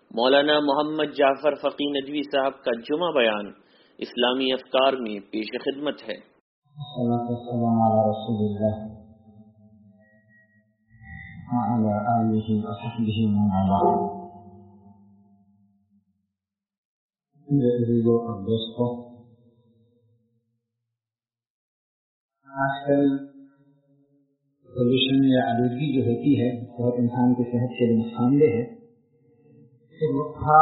مولانا محمد جعفر فقی ندوی صاحب کا جمعہ بیان اسلامی افکار میں پیش خدمت ہے۔ والسلام علی رسول اللہ وعلی آلہ وصحبہ ومن والاه۔ میرے عزیزو اور دوستو، آج کل پولوشن یا آلودگی جو ہوتی ہے بہت انسان کی صحت کے لیے نقصان دہ ہے۔ ایک وقت تھا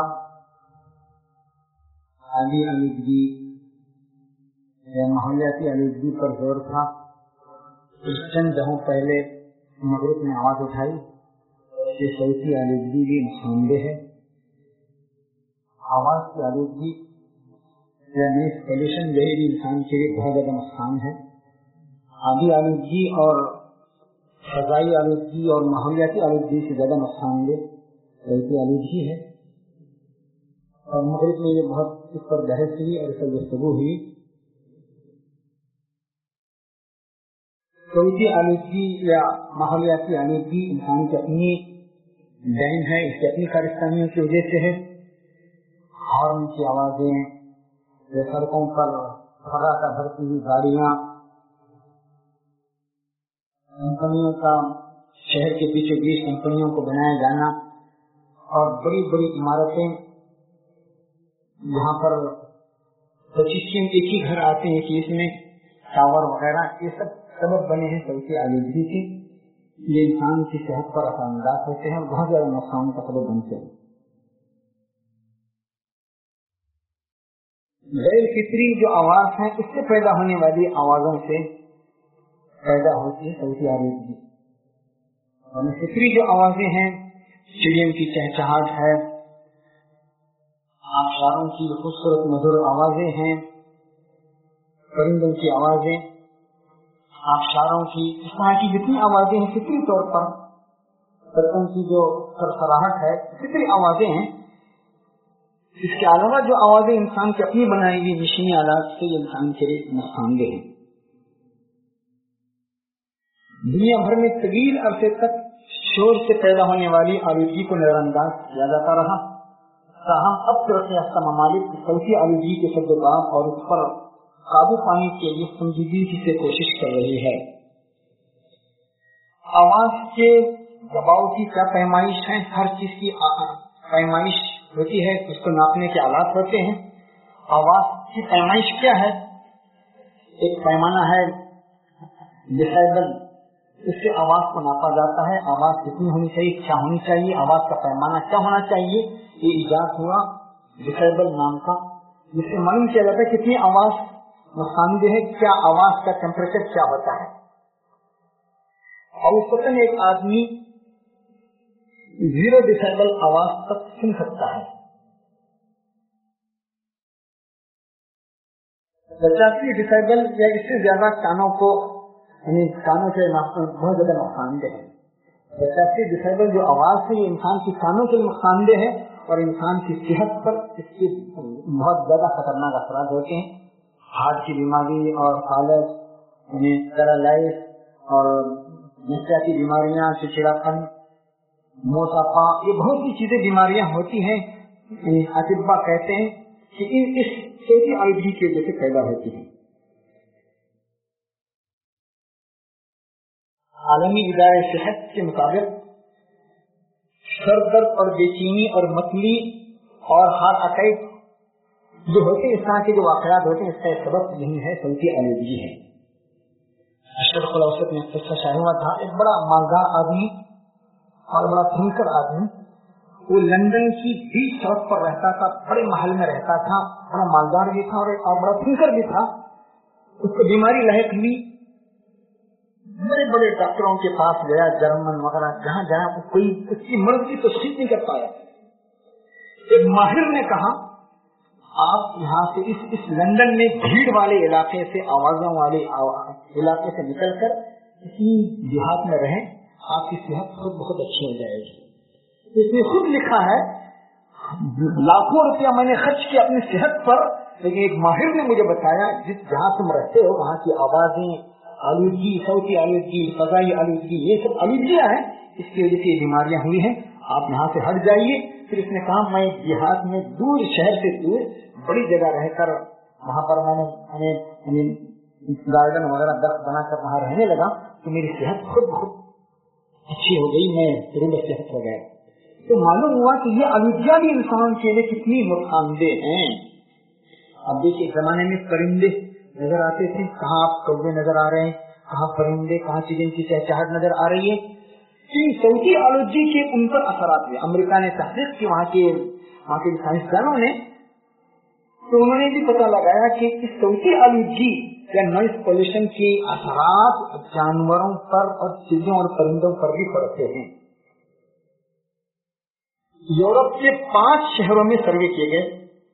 آبی آلودگی یا ماحولیاتی آلودگی پر زور تھا۔ چند دہوں پہلے مغرب نے آواز اٹھائی کہ صوتی آلودگی بھی نقصان دہ ہے۔ آواز کی آلودگی یا نوائز پولوشن یہ بھی انسان کے لیے بہت زیادہ نقصان ہے۔ آبی آلودگی اور فضائی آلودگی اور ماحولیاتی آلودگی سے زیادہ نقصان دہ صوتی آلودگی ہے، اور مغرب میں یہ بہت اس پر بحث ہوئی اور اس پر گفتگو ہوئی۔ صوتی آلودگی یا ماحولیاتی آلودگی انسان کی اپنی دین ہے، اس کی اپنی کارستانیوں کی وجہ سے ہے۔ ہارن کی آوازیں، سڑکوں پر پھراٹا بھرتی ہوئی گاڑیاں، کمپنیوں کا شہر کے بیچوں بیچ کمپنیوں کو بنایا جانا، اور بڑی بڑی عمارتیں جہاں پر 25 ایک ہی گھر آتے ہیں کہ اس میں ٹاور وغیرہ، یہ سب سبب بنے ہیں صوتی آلودگی کے۔ یہ انسان کی صحت پر اثر انداز ہوتے ہیں اور بہت زیادہ نقصان کا سبب بنتے ہیں۔ غیر فطری جو آواز ہے اس سے پیدا ہونے والی آوازوں سے پیدا ہوتی ہے صوتی آلودگی، اور فطری جو آوازیں ہیں، چڑیوں کی چہچہاٹ ہے، آبشاروں کی خوبصورت مدھر آوازیں ہیں، پرندوں کی آوازیں، آبشاروں کی اس طرح کی جتنی آوازیں ہیں فطری طور پر، پرندوں کی جو سرسراہٹ ہے فطری آوازیں ہیں۔ اس کے علاوہ جو آوازیں انسان کی اپنی بنائی ہوئی مشینی آلات سے یہ انسان کے لیے نقصان دہ ہیں۔ دنیا بھر میں طویل عرصے تک شور سے پیدا ہونے والی آلودگی کو نظر انداز کیا جاتا رہا، تاہم اب ترقی یافتہ ممالک صوتی آلودگی کے سبب اور اس پر قابو پانے کے لیے سنجیدگی سے کوشش کر رہی ہے۔ آواز کے دباؤ کی کیا پیمائش ہے؟ ہر چیز کی پیمائش ہوتی ہے، اس کو ناپنے کے آلات ہوتے ہیں۔ آواز کی پیمائش کیا ہے؟ ایک پیمانہ ہے ڈیسیبل، اس سے آواز کو ناپا جاتا ہے۔ آواز کتنی ہونی چاہیے، کیا ہونی چاہیے، آواز کا پیمانہ کیا ہونا چاہیے، یہ ایجاد ہوا ڈیسیبل نام کا، جس سے معلوم کیا جاتا ہے کتنی آواز نقصان دہ ہے، کیا آواز کا ٹیمپریچر کیا ہوتا ہے۔ اور اس وقت ایک آدمی 0 ڈیسیبل آواز تک سن سکتا ہے۔ 85 ڈیسیبل یا اس سے زیادہ کانوں کو کانوں سے بہت زیادہ نقصان دہ ہے۔ 85 ڈیسیبل جو آواز ہے یہ انسان کی کانوں کے نقصان دہ ہے، اور انسان کی صحت پر اس کے بہت زیادہ خطرناک اثرات ہوتے ہیں۔ ہارٹ کی بیماری اور فالج، پیرالائز اور نفسیاتی بیماریاں، چڑچڑاپن، موٹاپا، یہ بہت سی چیزیں بیماریاں ہوتی ہیں۔ اطباء کہتے ہیں کہ اس صوتی آلودگی کی وجہ سے پیدا ہوتی ہیں۔ عالمی ادارے صحت کے مطابق سر درد اور بے چینی اور متلی اور ہارٹ اٹیک جو ہوتے ہیں، اس طرح کے جو واقعات ہوتے ہیں، اس کا سبب نہیں ہے صوتی آلودگی ہے۔ اشرف الاوسط میں قصہ شائع ہوا تھا، ایک بڑا مالدار آدمی اور بڑا تھنکر آدمی، وہ لندن کی بیچ سڑک پر رہتا تھا، بڑے محل میں رہتا تھا، بڑا مالدار بھی تھا اور بڑا تھنکر بھی تھا۔ اس کو بیماری لاحق ہوئی، بڑے بڑے ڈاکٹروں کے پاس گیا، جرمن وغیرہ جہاں جہاں، کوئی اس کی مرض کی تشخیص نہیں کر پایا۔ ایک ماہر نے کہا آپ یہاں سے اس لندن میں بھیڑ والے علاقے سے، آوازوں والے علاقے سے نکل کر کسی دیہات میں رہیں، آپ کی صحت خود بہت اچھی ہو جائے گی۔ اس نے خود لکھا ہے لاکھوں روپیہ میں نے خرچ کیا اپنی صحت پر، لیکن ایک ماہر نے مجھے بتایا جہاں تم رہتے ہو وہاں کی آوازیں، آلودگی، صوتی آلودگی، فضائی آلودگی، یہ سب آلودگیاں ہیں، اس کی وجہ سے یہ بیماریاں ہوئی ہیں، آپ یہاں سے ہٹ جائیے. پھر اس نے کہا میں دیہات میں دور شہر سے دور بڑی جگہ رہ کر وہاں پر میں نے گارڈن وغیرہ درخت بنا کر وہاں رہنے لگا تو میری صحت خود بہت اچھی ہو گئی, میں ترنت صحت ہو گیا. تو معلوم ہوا کہ یہ اودھیا بھی انسان کے لیے کتنی نقصان دہ ہیں. اب دیکھیے زمانے میں پرندے نظر آتے تھے, کہاں آپ کوے نظر آ رہے ہیں, کہاں پرندے, کہاں چڑیوں کی چہچہاٹ نظر آ رہی ہے. صوتی آلودگی کے ان پر اثرات ہوئے. امریکہ نے تحقیق کی وہاں کے سائنسدانوں نے, تو انہوں نے بھی پتا لگایا کہ اس صوتی آلودگی یا نوائز پولوشن کے اثرات جانوروں پر اور چڑیوں اور پرندوں پر بھی پڑتے ہیں. یورپ کے 5 شہروں میں سروے کیے گئے,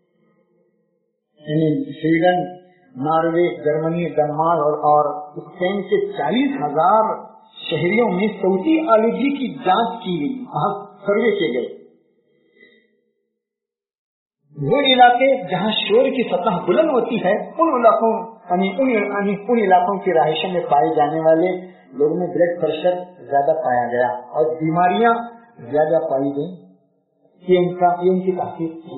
یعنی سویڈن, ناروے, جرمنی, ڈنمارک اور اسپین کے 40,000 شہریوں میں صوتی آلودگی کی جانچ کی گئی, وہاں سروے کیے گئے. وہ علاقے جہاں شور کی سطح بلند ہوتی ہے ان علاقوں کی رہائشوں میں پائے جانے والے لوگوں میں بلڈ پریشر زیادہ پایا گیا اور بیماریاں زیادہ پائی گئی. یہ ان کی تحقیق تھی.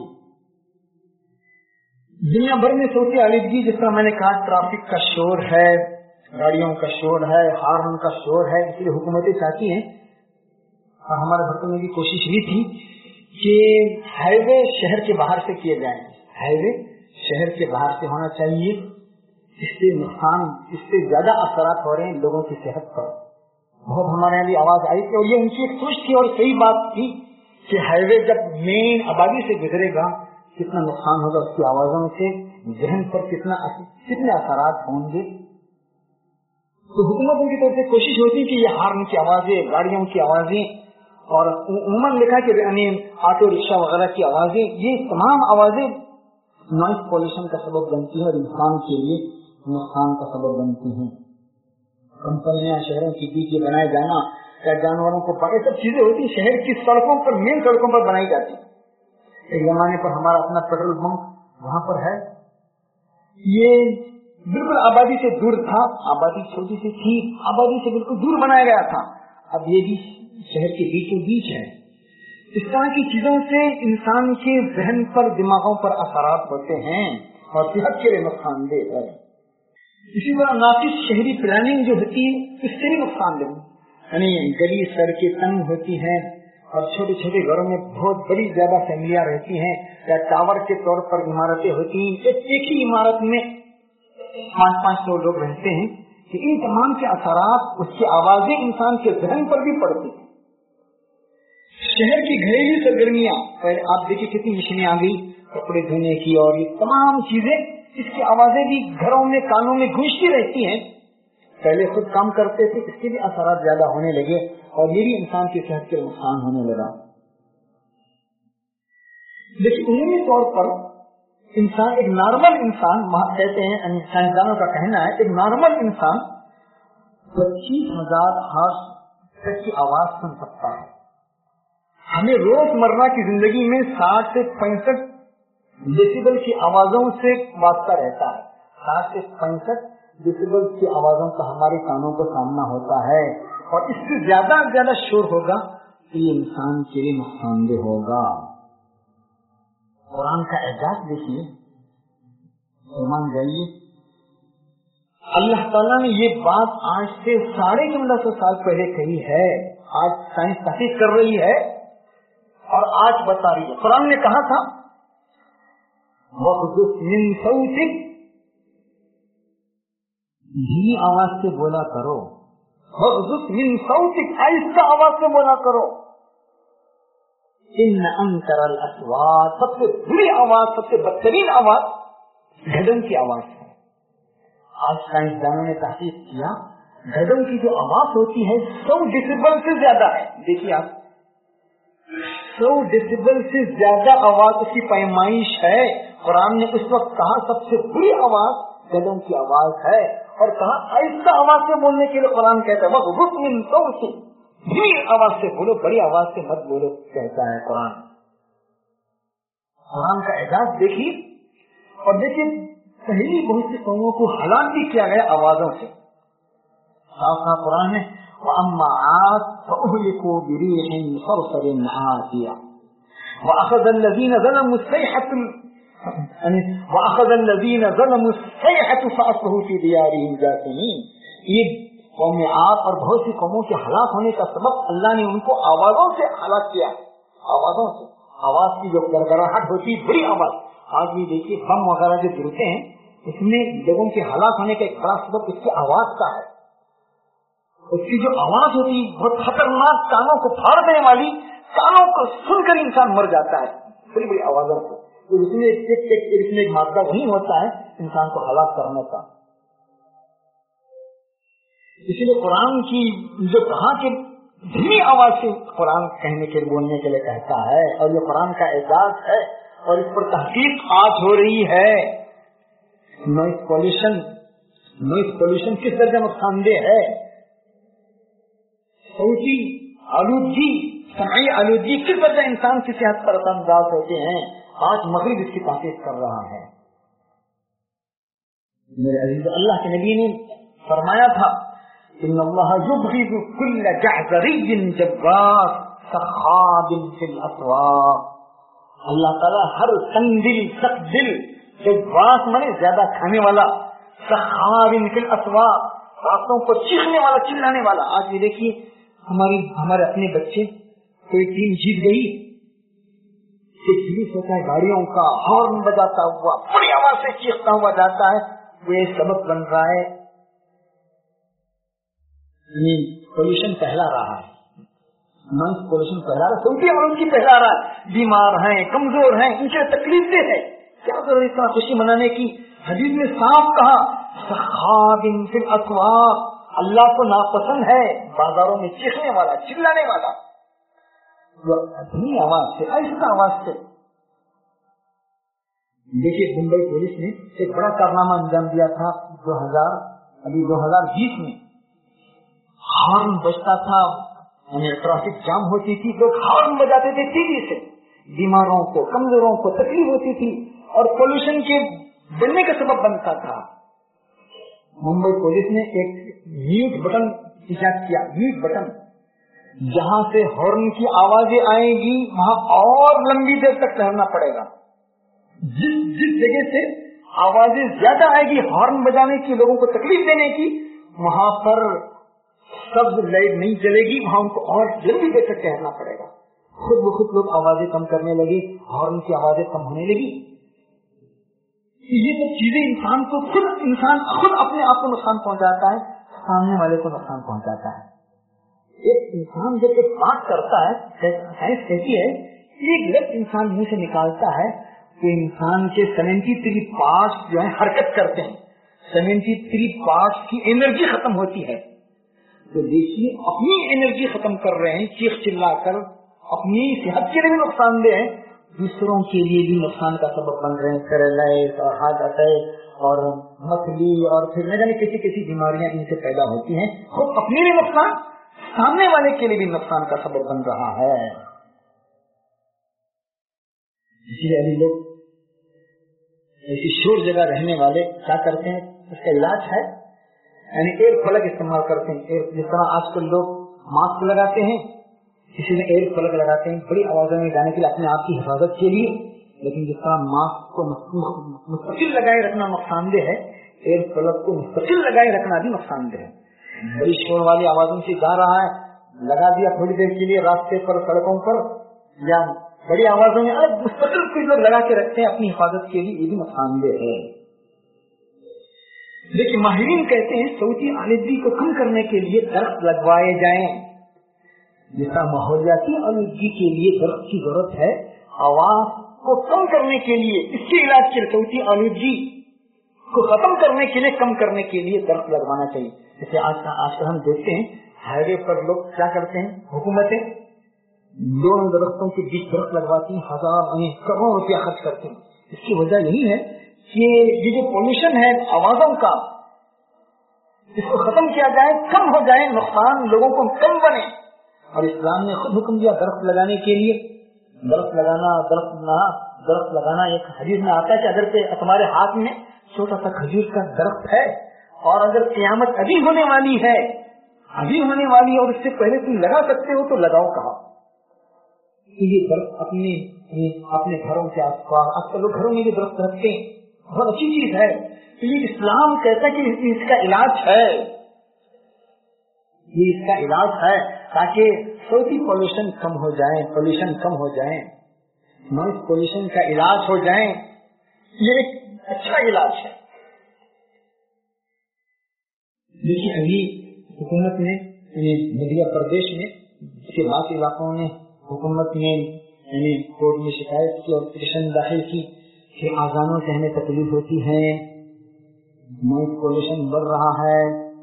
دنیا بھر میں صوتی آلودگی جس طرح میں نے کہا, ٹریفک کا شور ہے, گاڑیوں کا شور ہے, ہارن کا شور ہے. اس لیے حکومتیں چاہتی ہیں اور ہمارے بھارت میں بھی کوشش ہوئی تھی کہ ہائی وے شہر کے باہر سے کیے جائیں. ہائی وے شہر کے باہر سے ہونا چاہیے. اس سے زیادہ اثرات ہو رہے ہیں لوگوں کی صحت پر. بہت ہمارے یہاں بھی آواز آئی تھی اور یہ ان کی ایک سوچ تھی اور صحیح بات تھی کہ ہائی وے جب مین آبادی سے گزرے گا کتنا نقصان ہوگا, اس کی آوازوں سے ذہن پر کتنے اثرات ہوں گے. تو حکومتوں کی طرف سے کوشش ہوتی کہ یہ ہارن کی آوازیں, گاڑیوں کی آوازیں اور عموماً لکھا کہ آٹو رکشا وغیرہ کی آوازیں, یہ تمام آوازیں نوائز پولوشن کا سبب بنتی ہیں اور انسان کے لیے نقصان کا سبب بنتی ہیں. کمپنیاں شہروں کے بیچ بنائے جانا یا جانوروں کو یہ سب چیزیں ہوتی ہیں شہر کی سڑکوں پر, مین سڑکوں پر بنائی جاتی. ایک زمانے پر ہمارا اپنا پیٹرول پمپ وہاں پر ہے, یہ بالکل آبادی سے دور تھا, آبادی چھوٹی سی تھی, آبادی سے بالکل دور بنایا گیا تھا. اب یہ بھی شہر کے بیچوں بیچ ہے. اس طرح کی چیزوں سے انسان کے ذہن پر, دماغوں پر اثرات ہوتے ہیں اور صحت کے لیے نقصان دہ ہے. اسی طرح ناقص شہری پلاننگ جو ہوتی ہے اس سے بھی نقصان دہ, یعنی گلی سڑکیں تنگ ہوتی ہیں اور چھوٹے چھوٹے گھروں میں بہت بڑی زیادہ فیملیاں رہتی ہیں یا ٹاور کے طور پر عمارتیں ہوتی ہیں. ایک ہی عمارت میں 500 لوگ رہتے ہیں کہ ان تمام کے اثرات, اس کی آوازیں انسان کے ذہن پر بھی پڑتی ہیں. شہر کی گھریلو سرگرمیاں, آپ دیکھیں کتنی مشینیں آ گئی کپڑے دھونے کی اور یہ تمام چیزیں, اس کی آوازیں بھی گھروں میں کانوں میں گونجتی رہتی ہیں. پہلے خود کام کرتے تھے, اس کے بھی اثرات زیادہ ہونے لگے اور یہ بھی انسان کی صحت کے نقصان ہونے لگا. لیکن عمومی طور پر انسان, ایک نارمل انسان, کہتے ہیں سائنسدانوں کا کہنا ہے, ایک نارمل انسان 25,000 ہرٹز تک کی آواز سن سکتا ہے. ہمیں روز مرہ کی زندگی میں 60 سے 65 ڈیسیبل کی آوازوں سے واسطہ رہتا ہے. 60 سے 65 ڈیسیبل کی آوازوں کا ہمارے کانوں کو سامنا ہوتا ہے اور اس سے زیادہ شور ہوگا تو یہ انسان کے لیے نقصان دہ ہوگا. قرآن کا اعجاز دیکھیے, ایمان جائیے, اللہ تعالیٰ نے یہ بات آج سے 1550 سال پہلے کہی ہے. آج سائنس تحقیق کر رہی ہے اور آج بتا رہی ہے. قرآن نے کہا تھا وَغْضُضْ مِنْ صَوْتِكَ, دھیمی آواز سے بولا کرو. وَغْضُضْ مِنْ صَوْتِكَ, آہستہ آواز سے بولا کرو. ان انکر الاصوات, سب سے بری آواز, سب سے بدترین آواز گھڑن کی آواز ہے. آج سائنسدانوں نے تحقیق کیا گھڑن کی جو آواز ہوتی ہے 100 ڈیسیبل سے زیادہ ہے. دیکھیے آپ, 100 ڈیسیبل سے زیادہ آواز اس کی پیمائش ہے. قرآن نے اس وقت کہا سب سے بری آواز گھڑن کی آواز ہے اور کہا آہستہ آواز سے بولنے کے لیے قرآن کہتا ہے وَغْضُضْ مِنْ صَوْتِكَ, بڑی آواز سے بولو, بڑی آواز سے مت بولو, کہتا ہے قرآن. قرآن کا اعجاز دیکھیے اور دیکھیے پہلی بہت سی قوموں کو ہلاک بھی کیا گیا آوازوں سے. صاف قرآن ہے وأما عاد فأهلكوا بريح صرصر عاتية وأخذ الذين ظلموا الصيحة فأصبحوا في ديارهم جاثمين. یہ قوم عاد اور بہت سی قوموں کے ہلاک ہونے کا سبب اللہ نے ان کو آوازوں سے ہلاک کیا. آوازوں سے، آواز کی جو گڑگڑاہٹ ہوتی ہے، بڑی آواز. آج بھی دیکھیے بم وغیرہ جو گرتے ہیں، اس میں لوگوں کے ہلاک ہونے کا ایک بڑا سبب اس کی آواز کا ہے. اس کی جو آواز ہوتی ہے بہت خطرناک، کانوں کو پھاڑ دینے والی، کانوں کو سن کر انسان مر جاتا ہے بڑی بڑی آوازوں سے. تو اس میں ایک مادہ وہی ہوتا ہے انسان کو ہلاک کرنے کا. اسی لیے قرآن کی جو کہا کہ دھیمی آواز سے قرآن کہنے کے بولنے کے لیے کہتا ہے، اور یہ قرآن کا اعزاز ہے اور اس پر تحقیق آج ہو رہی ہے. نوائز پولوشن کس درجہ نقصان دہ ہے. صوتی آلودگی، سمعی آلودگی کس درجہ انسان کی صحت پر اثر انداز ہوتے ہیں. آج مغرب اس کی تحقیق کر رہا ہے. میرے عزیز، اللہ کے نبی نے فرمایا تھا ان اللہ یبغض کل جعذری جبار سخاب فی الاسواق. اللہ تعالیٰ ہر تنگ دل، سخت دل، جبار مانے زیادہ کھانے والا، سخاب فی الاسواق راستوں کو چیخنے والا، چلانے والا. آج یہ دیکھیے ہمارے اپنے بچے، کوئی ٹیم جیت گئی، جلوس ہوتا ہے گاڑیوں کا، ہارن بجاتا ہوا بڑی آواز سے چیختا ہوا جاتا ہے. وہ یہ سبب بن رہا ہے، پولوشن پھیلا رہا ہے، نوائز پولوشن پھیلا رہا ہے، صوتی آلودگی پھیلا رہا ہے. بیمار ہیں، کمزور ہیں، ان سے تکلیف دہ ہے. کیا ضرورت اس طرح خوشی منانے کی. حدیث میں صاف کہا سخاب فی الاسواق، اللہ کو ناپسند ہے بازاروں میں چیخنے والا، چلانے والا. دھیمی آواز سے، ایسا آواز سے. دیکھیے ممبئی پولیس نے ایک بڑا کارنامہ انجام دیا تھا 2020 میں. ہارن بجتا تھا، ٹریفک جام ہوتی تھی، لوگ ہارن بجاتے تھے تیزی سے، بیماروں کو، کمزوروں کو تکلیف ہوتی تھی اور پولوشن کے بڑھنے کا سبب بنتا تھا. ممبئی پولیس نے ایک میوٹ بٹن ایجاد کیا. میوٹ بٹن، جہاں سے ہارن کی آوازیں آئیں گی وہاں اور لمبی دیر تک ٹہرنا پڑے گا. جس جگہ سے آوازیں زیادہ آئے گی ہارن بجانے کی، لوگوں کو تکلیف دینے کی، وہاں پر سبز لائٹ نہیں چلے گی، وہاں ان کو اور لمبی دیر تک ٹہرنا پڑے گا. خود بخود لوگ آوازیں کم کرنے لگے، ہارن کی آوازیں کم ہونے لگی. یہ سب چیزیں انسان خود اپنے آپ کو نقصان پہنچاتا ہے، سامنے والے کو نقصان پہنچاتا ہے. ایک انسان جب ایک بات کرتا ہے، سائنس کہتی ہے ایک لفظ انسان منہ سے نکالتا ہے تو انسان کے 73 پارٹس جو ہیں حرکت کرتے ہیں. 73 پارٹس کی انرجی ختم ہوتی ہے. تو دیکھیے اپنی انرجی ختم کر رہے ہیں چیخ چلا کر، اپنی صحت کے لیے بھی نقصان دہ ہیں، دوسروں کے لیے بھی نقصان کا سبب بن رہے ہیں. پیرالائز اور ہارٹ اٹیک اور متلی اور پھر نہ جانے کیسی بیماریاں ان سے پیدا ہوتی ہیں. خود اپنے لیے نقصان، سامنے والے کے لیے بھی نقصان کا سبب بن رہا ہے. اسی لیے ابھی لوگ ایسی شور جگہ رہنے والے کیا کرتے ہیں، اس کا علاج ہے یعنی ایئر پلگ استعمال کرتے ہیں. جس طرح آج کل لوگ ماسک لگاتے ہیں، کسی نے ایئر پلگ لگاتے ہیں بڑی آوازوں میں جانے کے لیے اپنے آپ کی حفاظت کے لیے. لیکن جس طرح ماسک کو مستقل لگائے رکھنا نقصان دہ ہے، ایئر پلگ کو مستقل لگائے رکھنا بھی نقصان دہ ہے. بڑی شور والی آوازوں سے جا رہا ہے، لگا دیا تھوڑی دیر کے لیے راستے پر، سڑکوں پر، یا بڑی آوازوں میں مستقل کچھ لوگ لگا کے رکھتے ہیں اپنی حفاظت کے لیے، یہ بھی نقصان دہ ہے. لیکن ماہرین کہتے ہیں صوتی آلودگی کو کم کرنے کے لیے درخت لگوائے جائیں. جس طرح ماحولیاتی آلودگی کے لیے درخت کی ضرورت ہے، آواز کو کم کرنے کے لیے، اس کے علاج کے لیے صوتی آلودگی کو ختم کرنے کے لیے، کم کرنے کے لیے درخت لگوانا چاہیے. جیسے آج کل ہم دیکھتے ہیں ہائی وے پر لوگ کیا کرتے ہیں، حکومتیں دونوں درختوں کے بیچ درخت لگواتی ہیں، کروڑوں روپیہ خرچ کرتے ہیں. اس کی وجہ یہی ہے کہ یہ جو پولوشن ہے آوازوں کا، اس کو ختم کیا جائے، کم ہو جائے، نقصان لوگوں کو کم بنے. اور اسلام نے خود حکم دیا درخت لگانے کے لیے. درخت لگانا ایک حدیث میں آتا ہے کہ اگر تمہارے ہاتھ میں چھوٹا سا کھجور کا درخت ہے اور اگر قیامت ابھی ہونے والی ہے، ابھی ہونے والی اور اس سے پہلے تم لگا سکتے ہو تو لگاؤ کہا. یہ درخت اپنے گھروں کے آس پاس, آج کل لوگ گھروں میں بھی درخت رکھتے ہیں, بہت اچھی چیز ہے. یہ اسلام کہتا ہے کہ اس کا علاج ہے, یہ اس کا علاج ہے تاکہ صوتی پولوشن کم ہو جائے, نوائز پولوشن کا علاج ہو جائے. یہ ایک اچھا علاج ہے. دیکھیے ابھی حکومت نے مدھیہ پردیش میں کے بعض علاقوں میں حکومت نے کورٹ میں شکایت کی اور پٹیشن داخل کی کہ آذانوں سے ہمیں تکلیف ہوتی ہے, نوائز پولوشن بڑھ رہا ہے.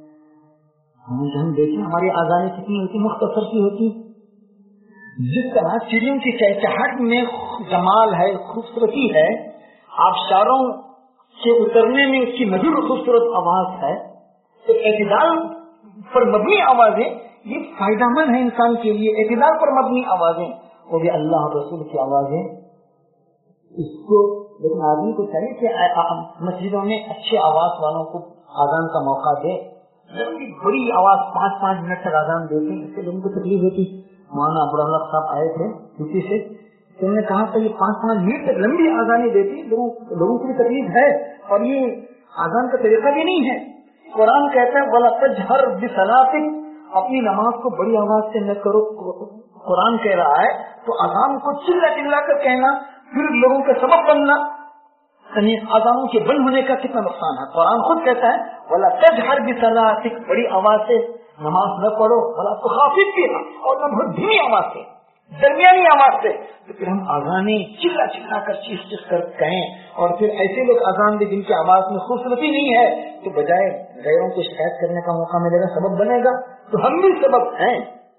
ہم دیکھیں ہماری آزادی کتنی ہوتی, مختصر سی ہوتی. جس طرح چڑیوں کی چہچہٹ میں جمال ہے, خوبصورتی ہے, آبشاروں کے اترنے میں اس کی مدھر خوبصورت آواز ہے, تو اعتدال پر مبنی آوازیں یہ فائدہ مند ہے انسان کے لیے. اعتدال پر مبنی آوازیں, وہ بھی اللہ رسول کی آوازیں. اس کو لیکن آدمی کو چاہیے کہ مسجدوں میں اچھے آواز والوں کو آزان کا موقع دے. بڑی آواز 5-5 منٹ تک آزان دیتے ہیں, اس سے لوگوں کو تکلیف ہوتی. مولانا ابوالحق صاحب آئے تھے کسی سے, تو انہوں نے کہا کہ یہ 5-5 منٹ تک لمبی آزانیں دیتی, لوگوں کو بھی تکلیف ہے اور یہ آزان کا طریقہ بھی نہیں ہے. قرآن کہتا ہے وَلَا تَجْهَرْ بِصَلَاتِكَ, اپنی نماز کو بڑی آواز سے نہ کرو. قرآن کہہ رہا ہے تو اذان کو چلا چلا کر کہنا, پھر لوگوں کا سبب بننا, یعنی اذانوں کے بند ہونے کا کتنا نقصان ہے. قرآن خود کہتا ہے وَلَا تَجْهَرْ بِصَلَاتِكَ, بڑی آواز سے نماز نہ پڑھو, وَلَا تُخَافِتْ بِهَا, اور نہ بہت دھیمی آواز سے, درمیانی آواز سے. تو پھر ہم اذانیں چلا چلا کر چیخ کر کہیں, اور پھر ایسے لوگ اذان دے جن کی آواز میں خوبصورتی نہیں ہے, تو بجائے غیروں کو شکایت کرنے کا موقع ملے گا, سبب بنے گا. تو ہم بھی سبب ہیں,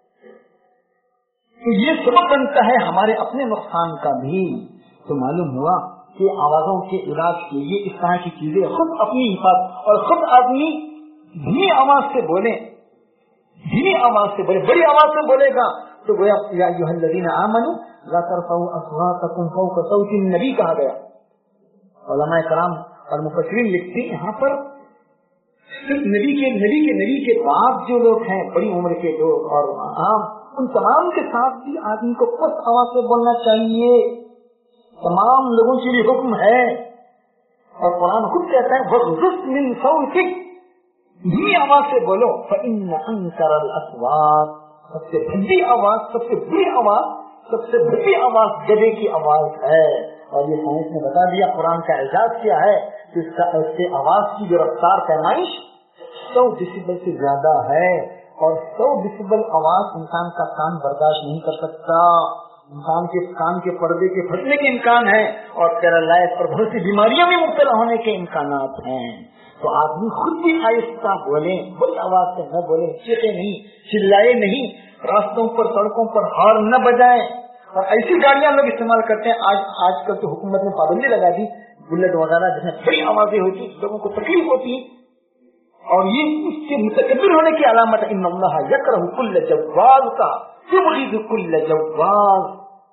تو یہ سبب بنتا ہے ہمارے اپنے نقصان کا بھی. تو معلوم ہوا کہ آوازوں کے علاج کے لیے اس طرح کی چیزیں خود اپنی حفاظت, اور خود آدمی دھیمی آواز سے بولے, دھیمی آواز سے بولے, بڑی آواز سے بولے گا تو گویا یا ایھا الذین آمنوا لا ترفعوا اصواتکم فوق صوت النبی کہا گیا. علماء کرام اور مفسرین لکھتے ہیں یہاں پر صرف نبی کے بعد جو لوگ ہیں, بڑی عمر کے لوگ اور عام, ان تمام کے ساتھ بھی آدمی کو پست آواز سے بولنا چاہیے. تمام لوگوں کے لیے حکم ہے, اور قرآن خود کہتا ہے وَغْضُضْ مِنْ صَوْتِكَ, دھیمی آواز سے بولو. فَإِنَّ أَنكَرَ الْأَصْوَاتِ, سب سے بھری آواز, سب سے بری آواز, سب سے بھری آواز گدھے کی آواز ہے. اور یہ سائنس نے بتا دیا, قرآن کا اعجاز کیا ہے کہ اس سے آواز کی جو رفتار پیمائش 100 ڈیسیبل سے زیادہ ہے, اور 100 ڈیسیبل آواز انسان کا کان برداشت نہیں کر سکتا. انسان کے کان کے پردے کے پھٹنے کے امکان ہے, اور پیرالائز اور بہت سی بیماریوں میں مبتلا ہونے کے امکانات ہیں. تو آدمی خود بھی آہستہ بولے, بڑی آواز سے نہ بولے, چیخے نہیں, چلائے نہیں, راستوں پر سڑکوں پر ہارن نہ بجائے. اور ایسی گاڑیاں لوگ استعمال کرتے ہیں. آج کل تو حکومت نے پابندی لگا دی, بلٹ وغیرہ جس میں بڑی آوازیں ہوتی, لوگوں کو تکلیف ہوتی, اور یہ اس کے متکبر ہونے کی علامت ہے. ان اللہ یکرہ کل جواز کا یبغض کل جواز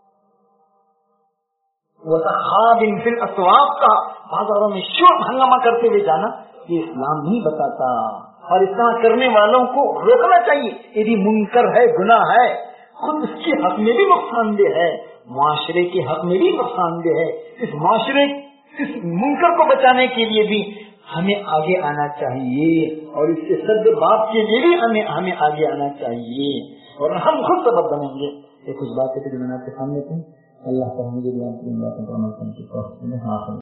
وصخاب فی الاسواق کا, بازاروں میں شور ہنگامہ کرتے ہوئے جانا یہ اسلام نہیں بتاتا. اور اس طرح کرنے والوں کو روکنا چاہیے. یہ بھی منکر ہے, گناہ ہے, خود اس کے حق میں بھی نقصان دہ ہے, معاشرے کے حق میں بھی نقصان دہ ہے. اس معاشرے اس منکر کو بچانے کے لیے بھی ہمیں آگے آنا چاہیے, اور اس کے سد باپ کے لیے بھی ہمیں آگے آنا چاہیے, اور ہم خود سبب بنیں گے. یہ کچھ باتیں جو میں نے آپ کے سامنے تھی. اللہ تعالیٰ مجھے